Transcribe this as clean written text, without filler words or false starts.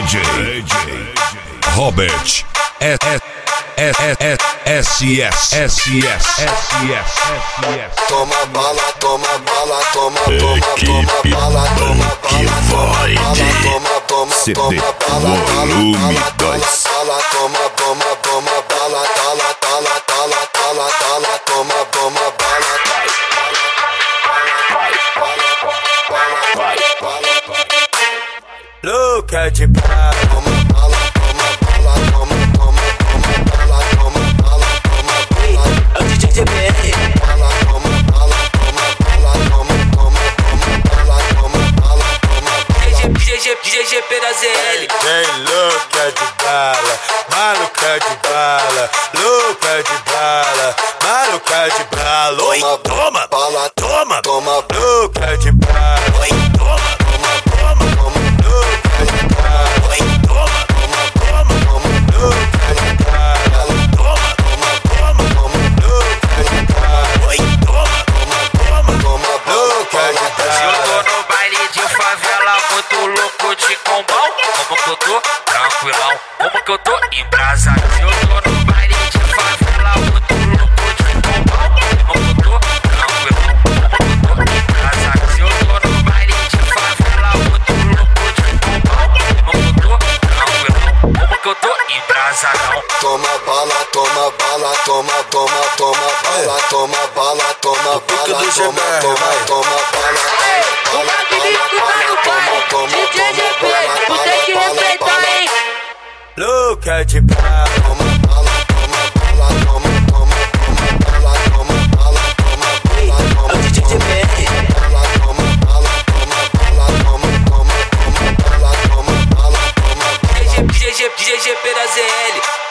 DJ Robert SS. Toma bala, toma bala, toma Equipe Banque Void CD Volume 2. toma bala, toma bala. Louca de bala, toma bala, toma bala, toma bala, toma bala, toma bala. É o DJ GBR. Bala, toma bala, toma bala, toma bala, toma bala, toma bala. DJ GP da ZL. Vem louca de bala, maluca de bala, louca de bala, maluca de bala. Oi, toma, bala, toma, toma, louca de bala. oi, toma, Toma, louca de bala. oi, toma, Toma, louca de bala. toma, Louca de bala. oi, toma. Louca de Se eu bala. tô no baile de favela, muito louco de combão. Como que eu tô? Tranquilão. Como que eu tô? Embrasado. Se eu tô no baile de favela, muito louco de combão. Como que eu tô? Tranquilão. Como que eu tô? Embrasado. Se eu tô no baile de favela, muito louco de combão. Como que eu tô? Tranquilão. Como que eu tô? Embrasadão. Toma bala, toma bala, toma bala, toma bala, toma bala, toma bala. O Magnífico tá no baile, DJ GP, tu tem que respeitar, hein? Louca de bala, toma bala, toma bala, toma bala, toma bala, toma bala. É o DJ GBR. Bala, toma bala, toma bala, toma bala, toma bala, toma bala. DJ GP da ZL.